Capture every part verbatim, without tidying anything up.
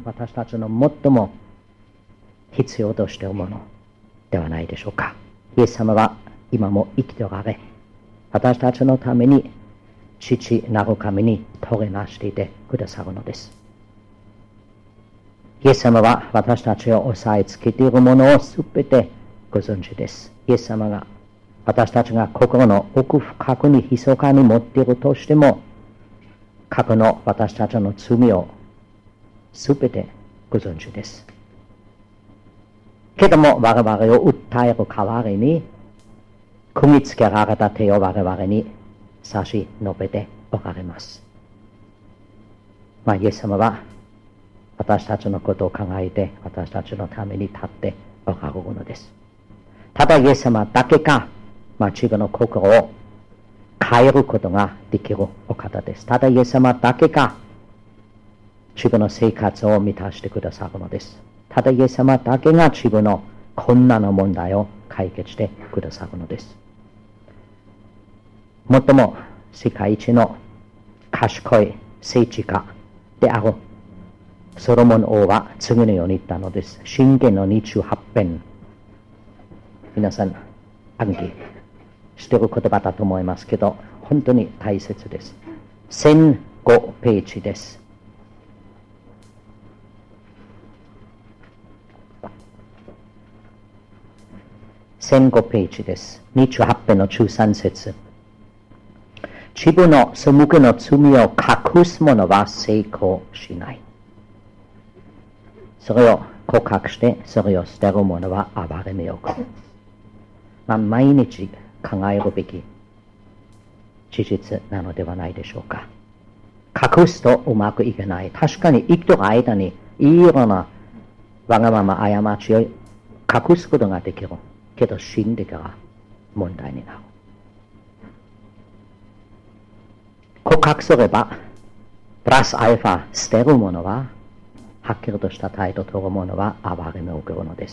私たちの最も必要としているものではないでしょうか。イエス様は今も生きておられ、私たちのために父なる神に遂げなしていてくださるのです。イエス様は私たちを押さえつけているものをすべてご存知です。イエス様が私たちが心の奥深くに密かに持っているとしても、過去の私たちの罪をすべてご存知です。けども我々を訴える代わりに、組み付けられた手を我々に差し伸べておられます。まあ、イエス様は私たちのことを考えて、私たちのために立っておられるのです。ただイエス様だけが、まあ、自分の心を変えることができるお方です。ただイエス様だけが自分の生活を満たしてくださるのです。ただイエス様だけが自分の困難の問題を解決してくださるのです。もっとも世界一の賢い政治家であるソロモン王は次のように言ったのです。箴言のにじゅうはち編。皆さん暗記している言葉だと思いますけど、本当に大切です。せんごページです。せんごページです。にじゅうはち編のじゅうさん節。自分の背きの罪を隠す者は成功しない。それを告白して、それを捨てる者は暴れめよく。まあ、毎日考えるべき事実なのではないでしょうか。隠すとうまくいかない。確かに生きている間にいろんなわがまま過ちを隠すことができる。けど死んでから問題になる。告白すればプラスアルファ捨てる者は、はっきりとした態度を取る者は暴れ目を受けるのです。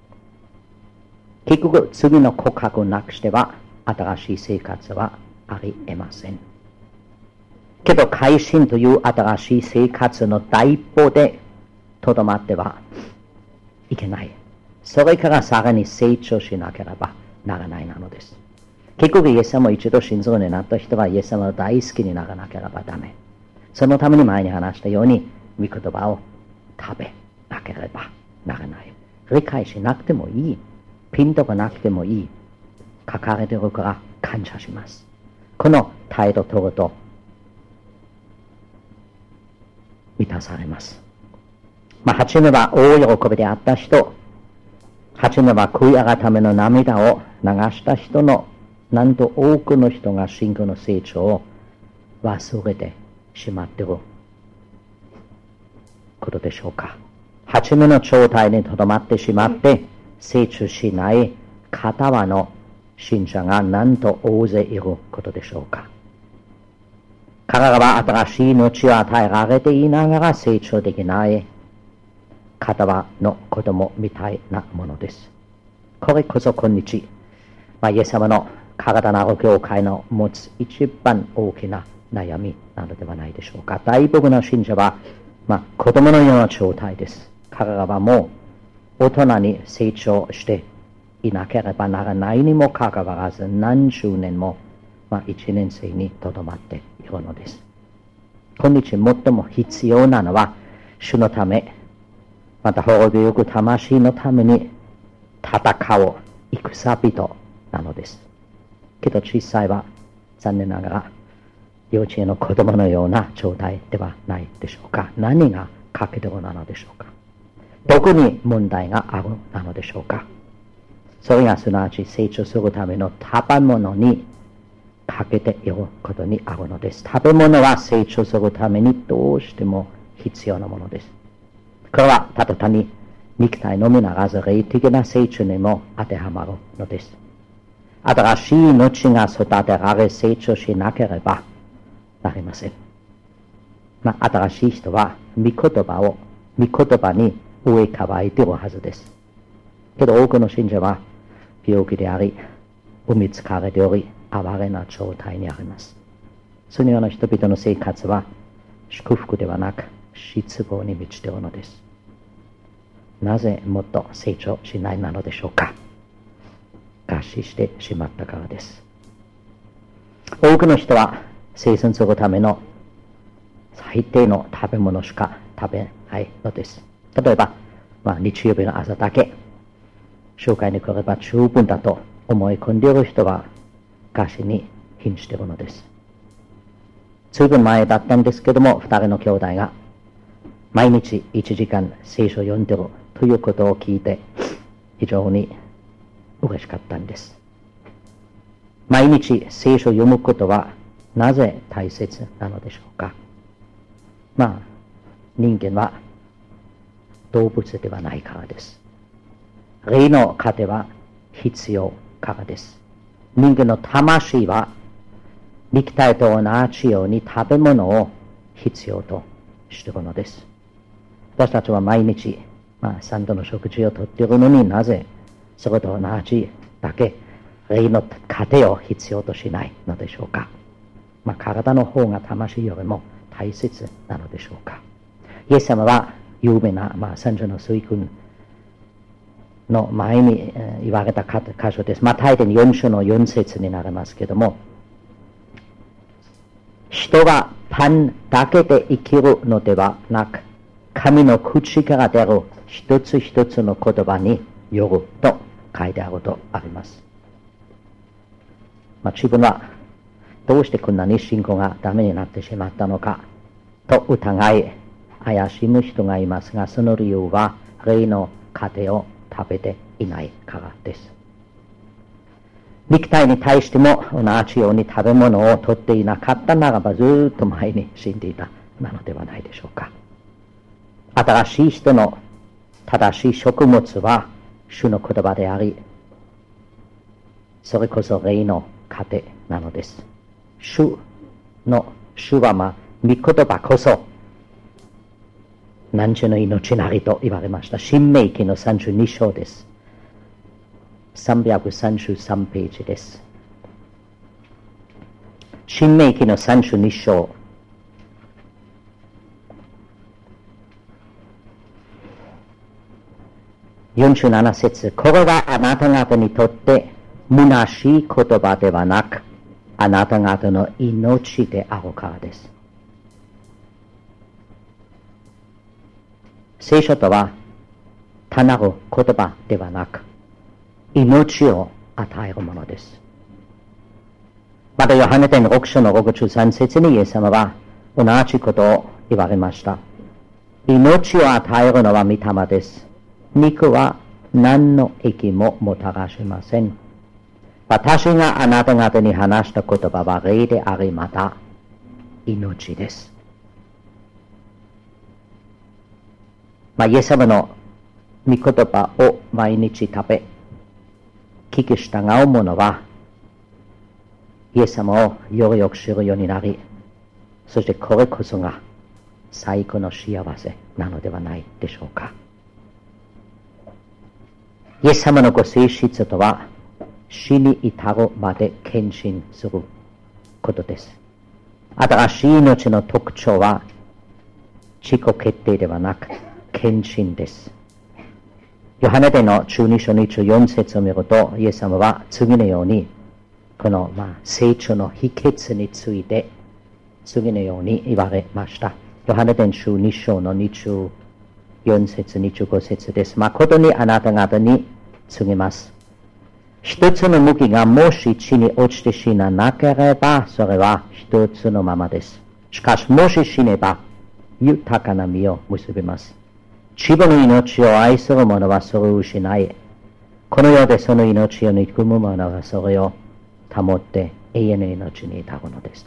結局次の告白をなくしては新しい生活はありえません。けど改心という新しい生活の第一歩でとどまってはいけない。それからさらに成長しなければならないなのです。結局イエス様を一度信ずるようになった人はイエス様を大好きにならなければダメ。そのために前に話したように御言葉を食べなければならない。理解しなくてもいい。ピンとこなくてもいい。書かれているから感謝します。この態度を取ると満たされます。まあ、はじめは大喜びであった人、はじめは悔い改めの涙を流した人の、なんと多くの人が信仰の成長を忘れてしまっていることでしょうか。はじめの状態にとどまってしまって成長しない片輪の信者がなんと大勢いることでしょうか。彼らは新しい命を与えられていながら成長できない片輪の子供みたいなものです。これこそ今日、まあ、イエス様の体なる教会の持つ一番大きな悩みなのではないでしょうか。大部分の信者は、まあ、子供のような状態です。彼らはもう大人に成長していなければならないにもかかわらず何十年も、まあ、一年生にとどまっているのです。今日最も必要なのは主のため、また滅びゆく魂のために戦う戦人なのです。けど小さいは残念ながら幼稚園の子供のような状態ではないでしょうか。何が欠けてるなのでしょうか。どこに問題があるなのでしょうか。それがすなわち成長するための食べ物に欠けていることにあるのです。食べ物は成長するためにどうしても必要なものです。これはただ単に肉体のみならず霊的な成長にも当てはまるのです。新しい命が育てられ成長しなければなりません。まあ、新しい人は御言葉を御言葉に植え替えているはずです。けど多くの信者は病気であり、産みつかれており、哀れな状態にあります。そのような人々の生活は祝福ではなく失望に満ちているのです。なぜもっと成長しないなのでしょうか。餓死してしまったからです。多くの人は生存するための最低の食べ物しか食べないのです。例えば、まあ、日曜日の朝だけ集会に来れば十分だと思い込んでいる人は餓死に瀕しているのです。ずいぶん前だったんですけども、二人の兄弟が毎日一時間聖書を読んでいるということを聞いて非常に嬉しかったんです。毎日聖書を読むことはなぜ大切なのでしょうか。まあ、人間は動物ではないからです。霊の糧は必要からです。人間の魂は肉体と同じように食べ物を必要としているのです。私たちは毎日、まあ、三度の食事をとっているのになぜそれと同じだけ霊の糧を必要としないのでしょうか。まあ、体の方が魂よりも大切なのでしょうか。イエス様は有名な、まあ、三女の水訓の前に言われた箇所です。マタイでよん章のよん節になりますけども、人がパンだけで生きるのではなく、神の口から出る一つ一つの言葉によると書いてあるとあります。まあ、自分はどうしてこんなに信仰がダメになってしまったのかと疑い怪しむ人がいますが、その理由は霊の糧を食べていないからです。肉体に対しても同じように食べ物を取っていなかったならばずっと前に死んでいたなのではないでしょうか。新しい人の正しい食物は主の言葉であり、それこそ霊の糧なのです。主の主はまあ御言葉こそ汝の命なりと言われました。新明記のさんじゅうに章です。さんびゃくさんじゅうさんページです。新明記のさんじゅうに章よんじゅうなな節、これはあなた方にとって虚しい言葉ではなく、あなた方の命であるからです。聖書とは単なる言葉ではなく、命を与えるものです。またヨハネ伝ろく章のろくじゅうさん節にイエス様は同じことを言われました。命を与えるのは御霊です。肉は何の益ももたらしません。私があなた方に話した言葉は霊であり、また命です。まあ、イエス様の御言葉を毎日食べ、聞き従う者は、イエス様をよりよく知るようになり、そしてこれこそが最高の幸せなのではないでしょうか。イエス様のご性質とは、死に至るまで献身することです。新しい命の特徴は、自己決定ではなく、献身です。ヨハネ伝のじゅうに章にじゅうよん節を見ると、イエス様は次のように、この、まあ、成長の秘訣について、次のように言われました。ヨハネ伝じゅうに章のにじゅうよん節、にじゅうご節です。誠にあなた方に告げます。一つの麦がもし地に落ちて死ななければ、それは一つのままです。しかし、もし死ねば、豊かな実を結びます。自分の命を愛する者はそれを失い、この世でその命を憎む者はそれを保って永遠の命に至るのですと。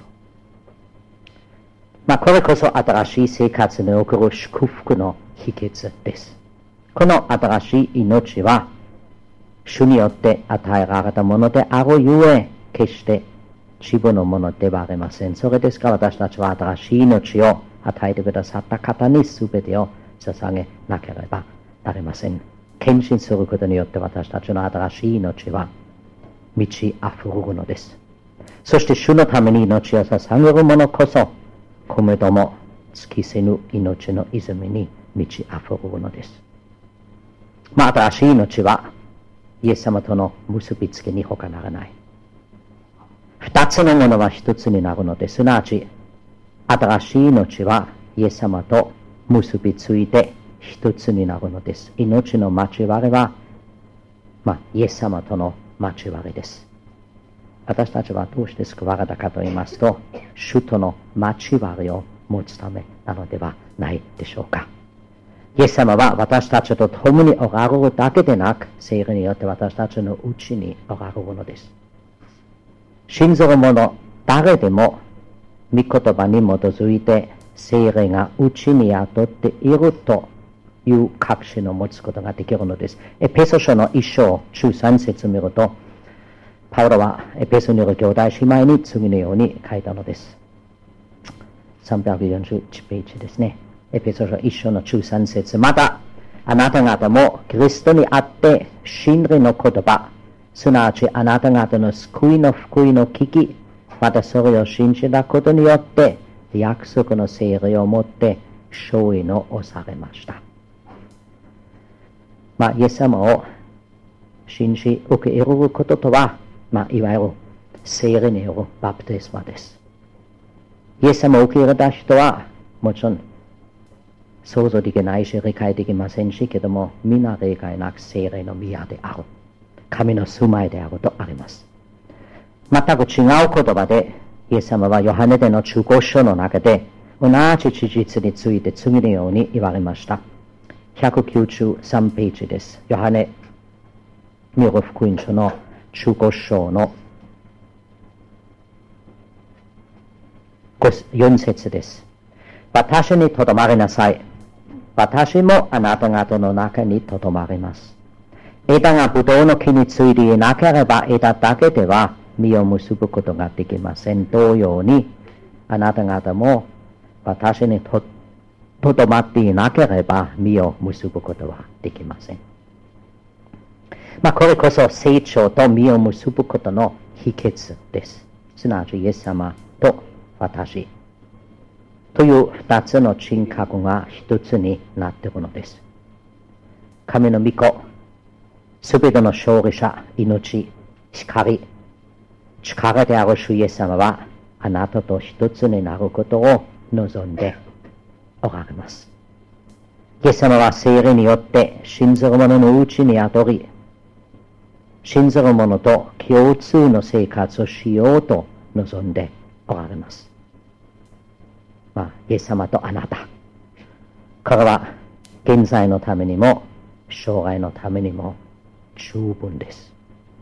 まあ、これこそ新しい生活における祝福の秘訣です。この新しい命は、主によって与えられたものであるゆえ、決して自分のものではありません。それですから私たちは新しい命を与えてくださった方に全てを捧げなければなりません。献身することによって私たちの新しい命は満ち溢れるのです。そして主のために命を捧げる者こそ、米とも尽きせぬ命の泉に満ち溢れるのです。まあ、新しい命はイエス様との結びつきに他ならない。二つのものは一つになるのです。すなわち、新しい命はイエス様と結びついて一つになるのです。命の交わりは、まあ、イエス様との交わりです。私たちはどうして救われたかと言いますと、主との交わりを持つためなのではないでしょうか。イエス様は私たちと共におられるだけでなく、聖霊によって私たちのうちにおられるのです。信ずる者誰でも御言葉に基づいて聖霊がうちに宿っているという確信を持つことができるのです。エペソ書の一章じゅうさん節を見ると、パウロはエペソにいる兄弟姉妹に次のように書いたのです。さんびゃくよんじゅういちページですね。エペソ書一章のじゅうさん節。また、あなた方もキリストにあって真理の言葉、すなわちあなた方の救いの福音の聞き、またそれを信じたことによって約束の聖霊をもって勝利のをされました。まあ、イエス様を信じ受け入れることとは、まあ、いわゆる聖霊によるバプテスマです。イエス様を受け入れた人は、もちろん想像できないし理解できませんしけども、皆理解なく聖霊の宮である。神の住まいであるとあります。全く違う言葉で、イエス様はヨハネでの中古書の中で、同じ事実について次のように言われました。ひゃくきゅうじゅうさんページです。ヨハネによる福音書の中古書のよん節です。私にとどまりなさい。私もあなた方の中にとどまります。枝がブドウの木についていなければ枝だけでは実を結ぶことができません。同様にあなた方も私にととどまっていなければ実を結ぶことはできません。まあ、これこそ成長と実を結ぶことの秘訣です。すなわちイエス様と私という二つの人格が一つになっているのです。神の御子、すべての勝利者、命、光、力である主イエス様はあなたと一つになることを望んでおられます。イエス様は聖霊によって信ずる者のうちに宿り、信ずる者と共通の生活をしようと望んでおられます。まあ、イエス様とあなた。これは現在のためにも将来のためにも十分です。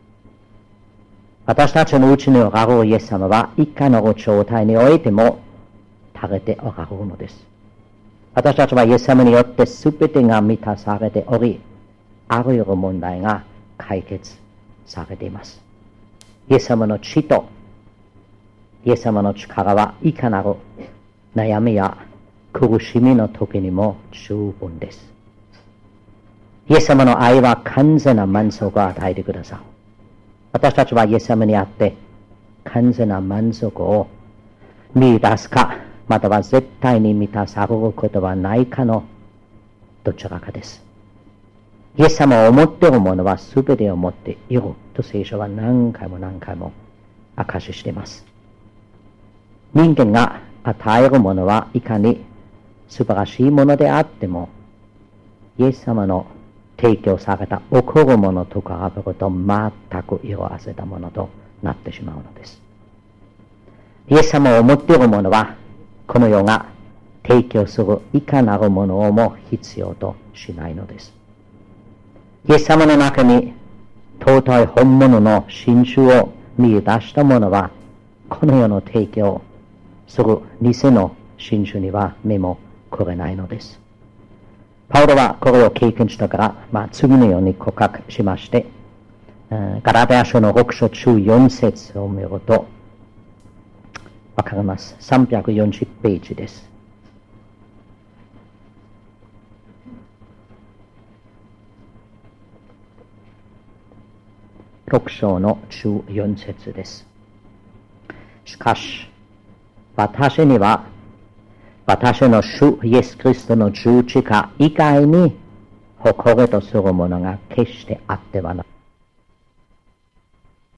私たちのうちにおられるイエス様はいかなる状態においても垂れておられるのです。私たちはイエス様によって全てが満たされており、あらゆる問題が解決されています。イエス様の血とイエス様の力はいかなる悩みや苦しみの時にも十分です。イエス様の愛は完全な満足を与えてくださる。私たちはイエス様にあって完全な満足を見出すか、または絶対に満たされることはないかのどちらかです。イエス様を思っている者は全てを持っていると聖書は何回も何回も証ししています。人間が与えるものはいかに素晴らしいものであっても、イエス様の提供された贈るものと比べると全く色あせたものとなってしまうのです。イエス様を思っているものはこの世が提供するいかなるものをも必要としないのです。イエス様の中に尊い本物の真珠を見出した者はこの世の提供する偽の真珠には目もくれないのです。パウロはこれを経験したから、まあ、次のように告白しまして、ガラテヤ書のろく章じゅうよん節を見るとわかります。さんびゃくよんじゅうページです。ろく章のじゅうよん節です。しかし、私には私の主イエス・キリストの十字架以外に誇りとするものが決してあってはならない。